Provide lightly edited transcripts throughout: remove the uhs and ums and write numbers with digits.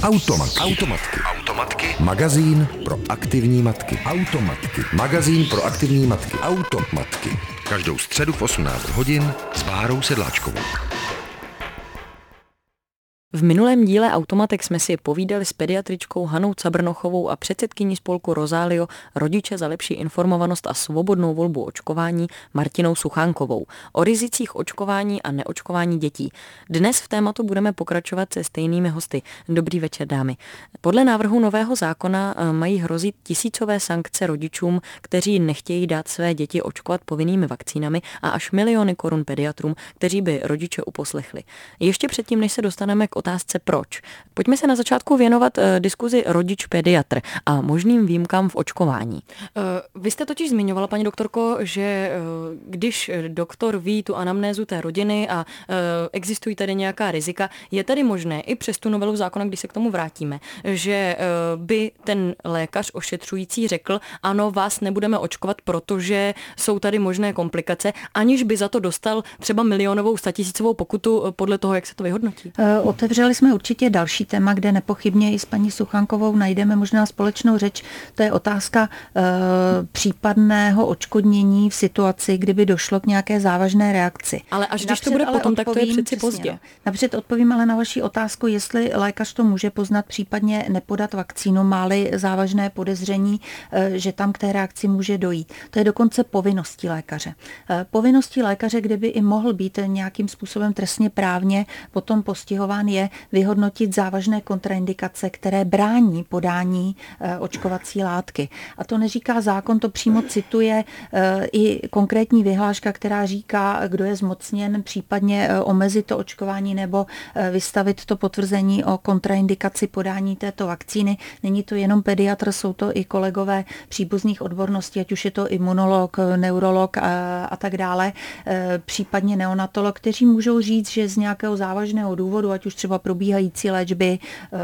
Automatky. Magazín pro aktivní matky. Automatky. Každou středu v 18 hodin s Bárou Sedláčkovou. V minulém díle Automatek jsme si povídali s pediatričkou Hanou Cabrnochovou a předsedkyní spolku Rozálio Rodiče za lepší informovanost a svobodnou volbu očkování Martinou Suchánkovou o rizicích očkování a neočkování dětí. Dnes v tématu budeme pokračovat se stejnými hosty. Dobrý večer, dámy. Podle návrhu nového zákona mají hrozit tisícové sankce rodičům, kteří nechtějí dát své děti očkovat povinnými vakcínami, a až miliony korun pediatrům, kteří by rodiče uposlechli. Ještě předtím, než se dostaneme k otázce proč. Pojďme se na začátku věnovat diskuzi rodič-pediatr a možným výjimkám v očkování. Vy jste totiž zmiňovala, paní doktorko, že když doktor ví tu anamnézu té rodiny a existují tady nějaká rizika, je tady možné i přes tu novelu zákona, když se k tomu vrátíme, že by ten lékař ošetřující řekl, ano, vás nebudeme očkovat, protože jsou tady možné komplikace, aniž by za to dostal třeba milionovou, statisícovou pokutu podle toho, jak se to vyhodnotí. Otevřeli jsme určitě další téma, kde nepochybně i s paní Suchánkovou najdeme možná společnou řeč. To je otázka případného odškodnění v situaci, kdyby došlo k nějaké závažné reakci. Ale až když to bude potom, tak to je přeci pozdě. No. Napřed odpovím ale na vaši otázku, jestli lékař to může poznat, případně nepodat vakcínu, má-li závažné podezření, že tam k té reakci může dojít. To je dokonce povinností lékaře. Povinností lékaře, kdyby i mohl být nějakým způsobem trestně právně potom postihován, je vyhodnotit závažné kontraindikace, které brání podání očkovací látky. A to neříká zákon, to přímo cituje i konkrétní vyhláška, která říká, kdo je zmocněn případně omezit to očkování nebo vystavit to potvrzení o kontraindikaci podání této vakcíny. Není to jenom pediatr, jsou to i kolegové příbuzných odborností, ať už je to imunolog, neurolog a tak dále, případně neonatolog, kteří můžou říct, že z nějakého závažného důvodu, ať už třeba probíhající léčby,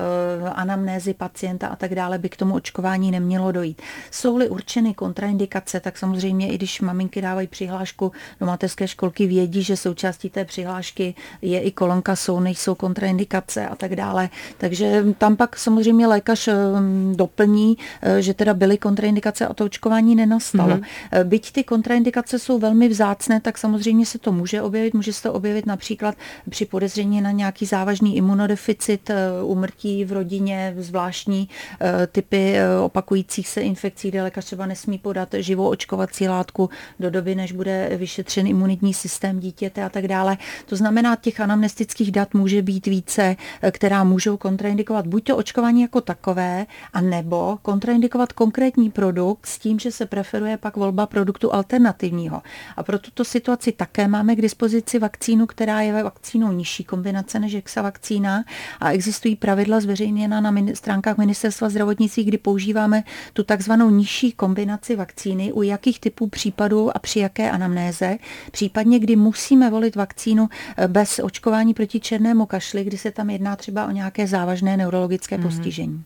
anamnézy pacienta a tak dále, by k tomu očkování nemělo dojít. Jsou-li určeny kontraindikace, tak samozřejmě i když maminky dávají přihlášku do mateřské školky, vědí, že součástí té přihlášky je i kolonka nejsou kontraindikace a tak dále. Takže tam pak samozřejmě lékař doplní, že teda byly kontraindikace a to očkování nenastalo. Byť ty kontraindikace jsou velmi vzácné, tak samozřejmě se to může objevit. Může se to objevit například při podezření na nějaký závažný imunodeficit, úmrtí v rodině, zvláštní typy opakujících se infekcí, kde lékař třeba nesmí podat živou očkovací látku do doby, než bude vyšetřen imunitní systém dítěte a tak dále. To znamená, těch anamnestických dat může být více, která můžou kontraindikovat buď to očkování jako takové, a nebo kontraindikovat konkrétní produkt s tím, že se preferuje pak volba produktu alternativního. A pro tuto situaci také máme k dispozici vakcínu, která je vakcínou nižší kombinace než Exavakcína, a existují pravidla zveřejněna na stránkách Ministerstva zdravotnictví, kdy používáme tu takzvanou nižší kombinaci vakcíny, u jakých typů případů a při jaké anamnéze, případně kdy musíme volit vakcínu bez očkování proti černému kašli, kdy se tam jedná třeba o nějaké závažné neurologické postižení.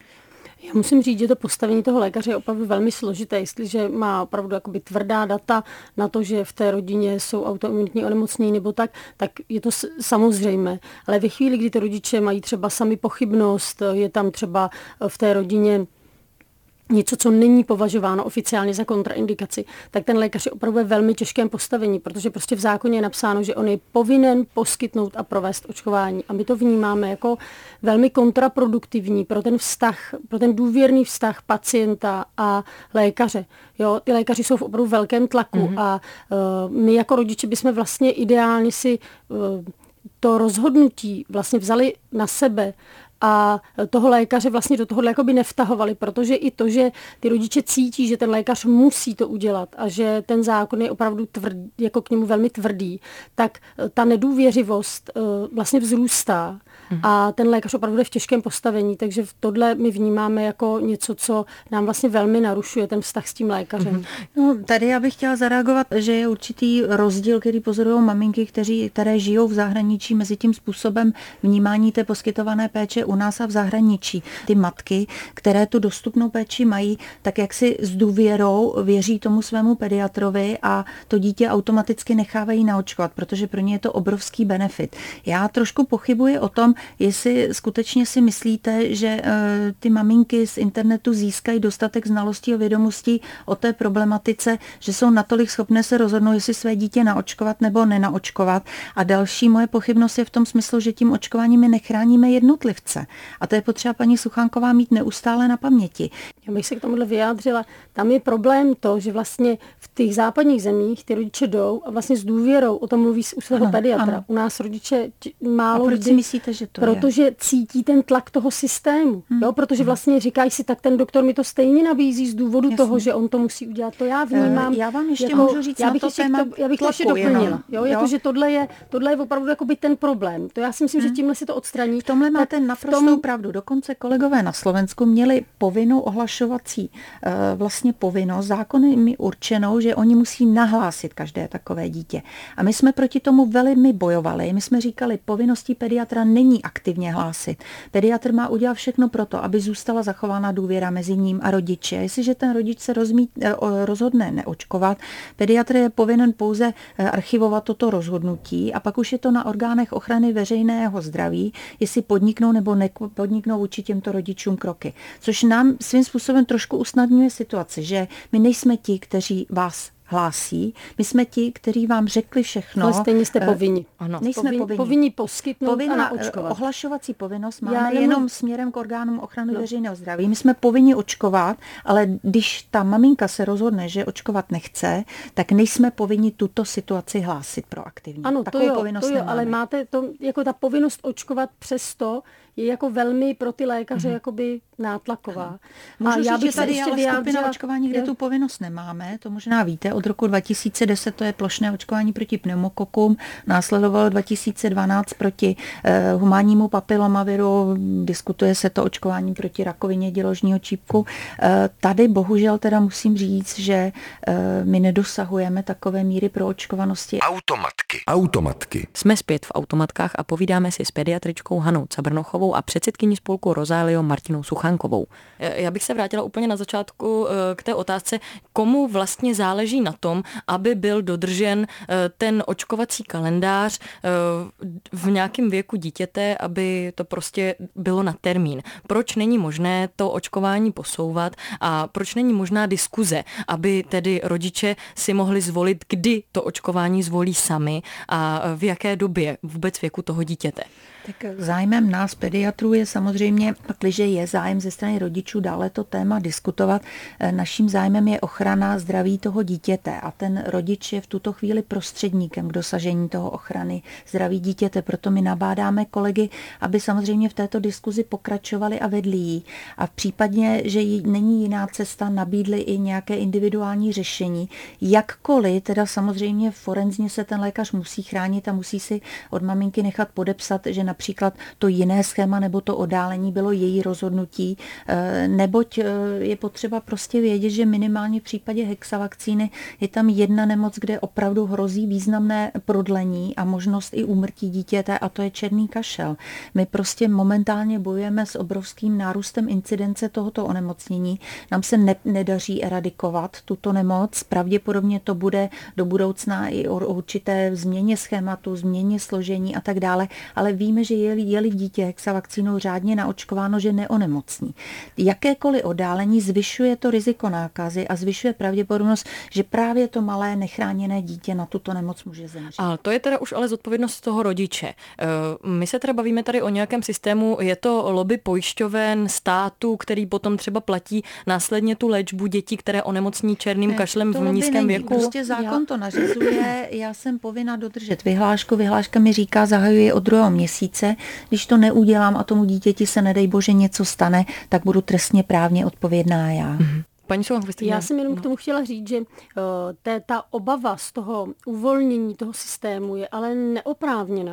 Já musím říct, že to postavení toho lékaře je opravdu velmi složité, jestliže má opravdu jakoby tvrdá data na to, že v té rodině jsou autoimunitní onemocnění nebo tak je to samozřejmé. Ale ve chvíli, kdy ty rodiče mají třeba sami pochybnost, je tam třeba v té rodině něco, co není považováno oficiálně za kontraindikaci, tak ten lékař je opravdu ve velmi těžkém postavení, protože prostě v zákoně je napsáno, že on je povinen poskytnout a provést očkování. A my to vnímáme jako velmi kontraproduktivní pro ten vztah, pro ten důvěrný vztah pacienta a lékaře. Jo, ty lékaři jsou v opravdu velkém tlaku a my jako rodiče bychom vlastně ideálně si to rozhodnutí vlastně vzali na sebe a toho lékaře vlastně do toho jakoby nevtahovali, protože i to, že ty rodiče cítí, že ten lékař musí to udělat a že ten zákon je opravdu tvrdý, jako k němu velmi tvrdý, tak ta nedůvěřivost vlastně vzrůstá a ten lékař opravdu je v těžkém postavení, takže tohle my vnímáme jako něco, co nám vlastně velmi narušuje ten vztah s tím lékařem. No, tady já bych chtěla zareagovat, že je určitý rozdíl, který pozorují maminky, které žijou v zahraničí, mezi tím způsobem vnímání té poskytované péče u nás a v zahraničí. Ty matky, které tu dostupnou péči mají, tak jak si s důvěrou věří tomu svému pediatrovi a to dítě automaticky nechávají naočkovat, protože pro ně je to obrovský benefit. Já trošku pochybuji o tom, jestli skutečně si myslíte, že ty maminky z internetu získají dostatek znalostí a vědomostí o té problematice, že jsou natolik schopné se rozhodnout, jestli své dítě naočkovat nebo nenaočkovat. A další moje pochybnost je v tom smyslu, že tím očkováním my nechráníme jednotlivce. A to je potřeba paní Suchánková mít neustále na paměti. Já bych se k tomuhle vyjádřila. Tam je problém to, že vlastně v těch západních zemích ty rodiče jdou a vlastně s důvěrou o tom mluví u svého pediatra. Ano. U nás rodiče málo a proč kdy, si myslíte, že to protože je? cítí ten tlak toho systému. Jo? Protože vlastně říkají si, tak ten doktor mi to stejně nabízí z důvodu toho, že on to musí udělat. To já vnímám. Já vám ještě můžu říct na to téma já bych to ještě doplnila. Jakože tohle je opravdu jakoby ten problém. To já si myslím, že tímhle si to odstraní. V tomhle máte naprostou pravdu. Dokonce kolegové na Slovensku měli povinnou ohlašovací vlastně povinnost, zákony určenou, že oni musí nahlásit každé takové dítě. A my jsme proti tomu velmi bojovali. My jsme říkali, povinností pediatra není aktivně hlásit. Pediatr má udělat všechno pro to, aby zůstala zachována důvěra mezi ním a rodiči. A jestliže ten rodič se rozhodne neočkovat, pediatr je povinen pouze archivovat toto rozhodnutí a pak už je to na orgánech ochrany veřejného zdraví, jestli podniknou nebo nepodniknou vůči těmto rodičům kroky. Což nám svým způsobem trošku usnadňuje situaci, že my nejsme ti, kteří vás hlásí. My jsme ti, kteří vám řekli všechno. Ale stejně jste povinni. Ano. Nejsme povinni poskytnout a naočkovat. Ohlašovací povinnost máme jenom směrem k orgánům ochrany veřejného zdraví. My jsme povinni očkovat, ale když ta maminka se rozhodne, že očkovat nechce, tak nejsme povinni tuto situaci hlásit proaktivně. Ano, takovou povinnost nemáme. Ale máte to, jako ta povinnost očkovat přesto je jako velmi pro ty lékaře jakoby nátlaková. Můžu říct, že tady je ale skupina očkování, kde tu povinnost nemáme, to možná víte, od roku 2010 to je plošné očkování proti pneumokokům, následovalo 2012 proti humánnímu papilomaviru, diskutuje se to očkování proti rakovině děložního čípku. Tady bohužel teda musím říct, že my nedosahujeme takové míry pro očkovanosti. Automatky. Jsme zpět v Automatkách a povídáme si s pediatričkou Hanou Cabrnochovou a předsedkyní spolku Rozálio Martinou Suchánkovou. Já bych se vrátila úplně na začátku k té otázce, komu vlastně záleží na tom, aby byl dodržen ten očkovací kalendář v nějakém věku dítěte, aby to prostě bylo na termín. Proč není možné to očkování posouvat a proč není možná diskuze, aby tedy rodiče si mohli zvolit, kdy to očkování zvolí sami a v jaké době vůbec věku toho dítěte? Tak zájmem nás, pediatrů, je samozřejmě, pakliže je zájem ze strany rodičů dále to téma diskutovat, naším zájmem je ochrana zdraví toho dítěte a ten rodič je v tuto chvíli prostředníkem k dosažení toho ochrany zdraví dítěte. Proto my nabádáme kolegy, aby samozřejmě v této diskuzi pokračovali a vedli ji. A v případě, že není jiná cesta, nabídli i nějaké individuální řešení. Jakkoliv, teda samozřejmě forenzně se ten lékař musí chránit a musí si od maminky nechat podepsat, že například to jiné schéma nebo to oddálení bylo její rozhodnutí, neboť je potřeba prostě vědět, že minimálně v případě hexavakcíny je tam jedna nemoc, kde opravdu hrozí významné prodlení a možnost i úmrtí dítěte a to je černý kašel. My prostě momentálně bojujeme s obrovským nárůstem incidence tohoto onemocnění. Nám se nedaří eradikovat tuto nemoc. Pravděpodobně to bude do budoucna i o určité změně schématu, změně složení a tak dále, ale víme, že je-li dítě hexavakcínou řádně naočkováno, že neonemocní. Jakékoliv oddálení zvyšuje to riziko nákazy a zvyšuje pravděpodobnost, že právě to malé nechráněné dítě na tuto nemoc může zemřít. A to je teda už ale zodpovědnost toho rodiče. My se teda bavíme tady o nějakém systému, je to lobby pojišťoven, státu, který potom třeba platí následně tu léčbu dětí, které onemocní černým kašlem v nízkém věku. Prostě zákon to nařizuje, já jsem povinna dodržet vyhlášku. Vyhláška mi říká, zahajuji od 2. měsíce. Když to neudělám a tomu dítěti se nedej bože něco stane, tak budu trestně právně odpovědná já. Paní Suchánková, já jsem jenom k tomu chtěla říct, že ta obava z toho uvolnění toho systému je ale neoprávněná.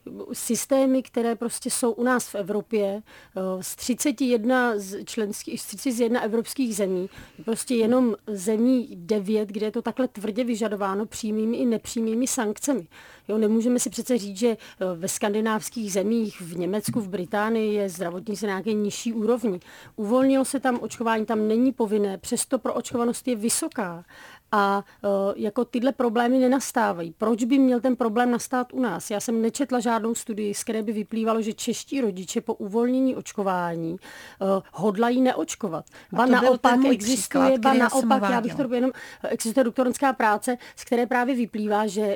systémy, které prostě jsou u nás v Evropě, z 31 evropských zemí, prostě jenom zemí 9, kde je to takhle tvrdě vyžadováno přímými i nepřímými sankcemi. Jo, nemůžeme si přece říct, že ve skandinávských zemích, v Německu, v Británii je zdravotnictví na nějaké nižší úrovni. Uvolnilo se tam očkování, tam není povinné, přesto proočkovanost je vysoká. A jako tyhle problémy nenastávají. Proč by měl ten problém nastat u nás? Já jsem nečetla žádnou studii, z které by vyplývalo, že čeští rodiče po uvolnění očkování hodlají neočkovat. Ba naopak existuje, existuje doktorantská práce, z které právě vyplývá, že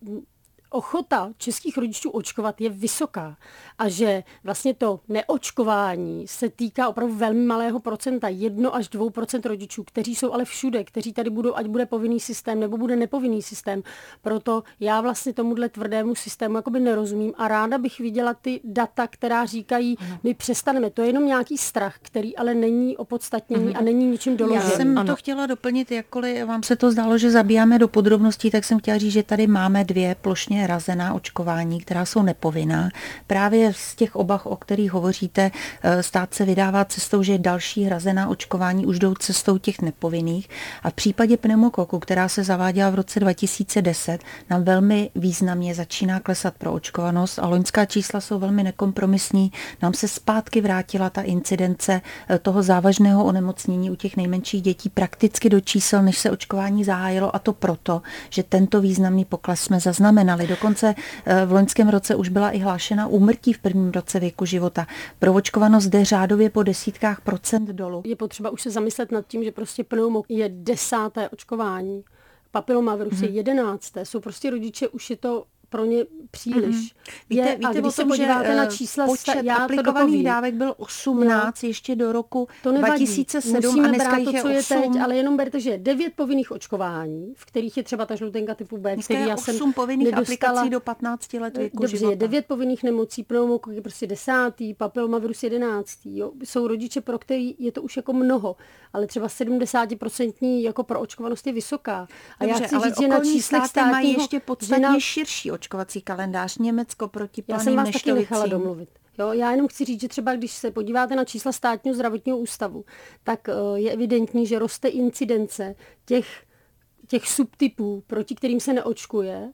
ochota českých rodičů očkovat je vysoká a že vlastně to neočkování se týká opravdu velmi malého procenta, 1 až 2% rodičů, kteří jsou ale všude, kteří tady budou, ať bude povinný systém nebo bude nepovinný systém. Proto já vlastně tomuhle tvrdému systému jakoby nerozumím a ráda bych viděla ty data, která říkají, my přestaneme. To je jenom nějaký strach, který ale není opodstatněný a není ničím doložený. Já jsem to chtěla doplnit, jakkoliv vám se to zdálo, že zabíjáme do podrobností, tak jsem chtěla říct, že tady máme 2 plošně hrazená očkování, která jsou nepovinná. Právě z těch obav, o kterých hovoříte, stát se vydává cestou, že další hrazená očkování už jdou cestou těch nepovinných. A v případě pneumokoku, která se zaváděla v roce 2010, nám velmi významně začíná klesat proočkovanost a loňská čísla jsou velmi nekompromisní. Nám se zpátky vrátila ta incidence toho závažného onemocnění u těch nejmenších dětí prakticky do čísel, než se očkování zahájilo, a to proto, že tento významný pokles jsme zaznamenali. Dokonce v loňském roce už byla i hlášena úmrtí v prvním roce věku života. Proočkovanost jde řádově po desítkách procent dolů. Je potřeba už se zamyslet nad tím, že prostě pneumok je 10. očkování, papilomavirus je 11. Jsou prostě rodiče, už je to pro ně příliš. Víte když se podíváte na čísla, počet aplikovaných dávek byl 18 ještě do roku 2007 a dneska jich je 8. Je teď, ale jenom berte, že je 9 povinných očkování, v kterých je třeba ta žlutenka typu B, který já jsem 8 povinných aplikací do 15 let věku života. Dobře, je 9 povinných nemocí, pneumokok je prostě 10., papilomavirus 11. Jo. Jsou rodiče, pro který je to už jako mnoho, ale třeba 70% jako proočkovanost je vysoká. A dobře, já chci ale říct, že na číslech státního mají ještě podstatně širší očkovací kalendář. Německo proti já jsem vás taky nechala domluvit. Jo, já jenom chci říct, že třeba když se podíváte na čísla státního zdravotního ústavu, tak je evidentní, že roste incidence těch subtypů, proti kterým se neočkuje,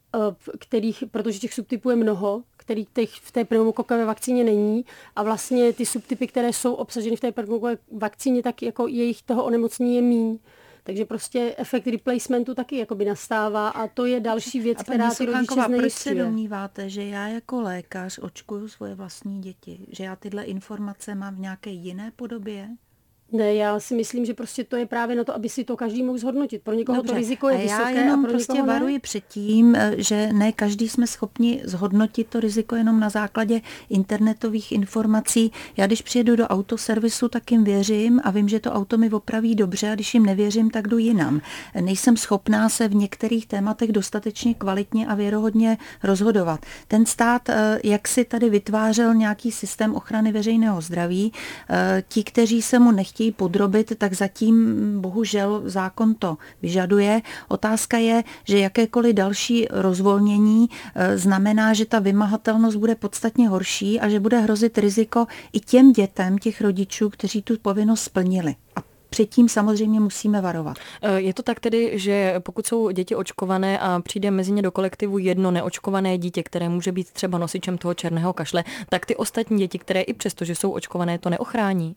protože těch subtypů je mnoho, kterých v té pneumokokové vakcíně není a vlastně ty subtypy, které jsou obsaženy v té pneumokokové vakcíně, tak jako jejich toho onemocnění je míň. Takže prostě efekt replacementu taky jakoby nastává a to je další věc, která ty rodiče znejistuje. Proč se domníváte, že já jako lékař očkuju svoje vlastní děti? Že já tyhle informace mám v nějaké jiné podobě? Ne, já si myslím, že prostě to je právě na to, aby si to každý mohl zhodnotit. Pro někoho dobře, to riziko je vysoké já jenom a pro prostě někoho varuji před tím, že ne každý jsme schopni zhodnotit to riziko jenom na základě internetových informací. Já když přijedu do autoservisu, tak jim věřím a vím, že to auto mi opraví dobře a když jim nevěřím, tak jdu jinam. Nejsem schopná se v některých tématech dostatečně kvalitně a věrohodně rozhodovat. Ten stát, jak si tady vytvářel nějaký systém ochrany veřejného zdraví, ti, kteří se mu nechtějí podrobit, tak zatím bohužel zákon to vyžaduje. Otázka je, že jakékoliv další rozvolnění znamená, že ta vymahatelnost bude podstatně horší a že bude hrozit riziko i těm dětem těch rodičů, kteří tu povinnost splnili. A předtím samozřejmě musíme varovat. Je to tak tedy, že pokud jsou děti očkované a přijde mezi ně do kolektivu jedno neočkované dítě, které může být třeba nosičem toho černého kašle, tak ty ostatní děti, které i přesto, že jsou očkované, to neochrání?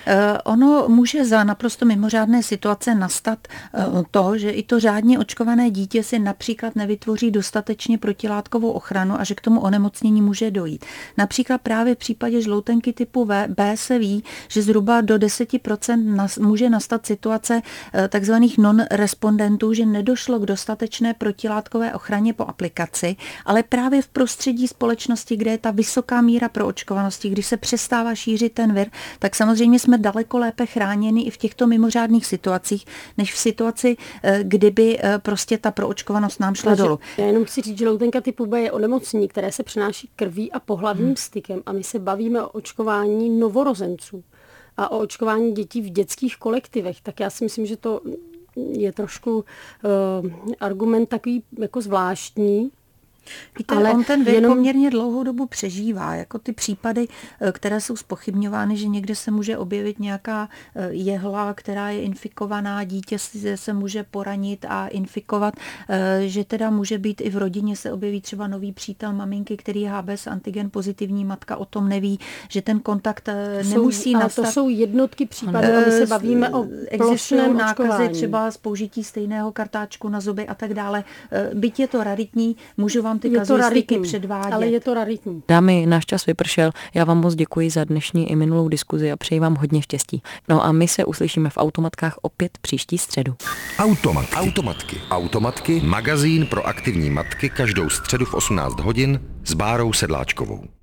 Ono může za naprosto mimořádné situace nastat to, že i to řádně očkované dítě si například nevytvoří dostatečně protilátkovou ochranu a že k tomu onemocnění může dojít. Například právě v případě žloutenky typu B se ví, že zhruba do 10% může nastat situace takzvaných non-respondentů, že nedošlo k dostatečné protilátkové ochraně po aplikaci, ale právě v prostředí společnosti, kde je ta vysoká míra proočkovanosti, když se přestává šířit ten vir, tak samozřejmě jsme daleko lépe chráněni i v těchto mimořádných situacích, než v situaci, kdyby prostě ta proočkovanost nám šla dolů. Já jenom chci říct, že žloutenka typu B je onemocnění, které se přenáší krví a pohlavním stykem a my se bavíme o očkování novorozenců a o očkování dětí v dětských kolektivech, tak já si myslím, že to je trošku argument takový jako zvláštní. Víte, ale on ten věk poměrně dlouhou dobu přežívá, jako ty případy, které jsou zpochybňovány, že někde se může objevit nějaká jehla, která je infikovaná, dítě se může poranit a infikovat, že teda může být i v rodině se objeví třeba nový přítel maminky, který je HBs antigen pozitivní, matka o tom neví, že ten kontakt nemusí nastat. To jsou jednotky případů, a my se bavíme o plošném nákazy třeba z použití stejného kartáčku na zuby a tak dále. Byť je to raritní, můžu vám ty kazuistiky předvádět. Ale je to raritní. Dámy, náš čas vypršel. Já vám moc děkuji za dnešní i minulou diskuzi a přeji vám hodně štěstí. No a my se uslyšíme v Automatkách opět příští středu. Automatky. Magazín pro aktivní matky každou středu v 18 hodin s Bárou Sedláčkovou.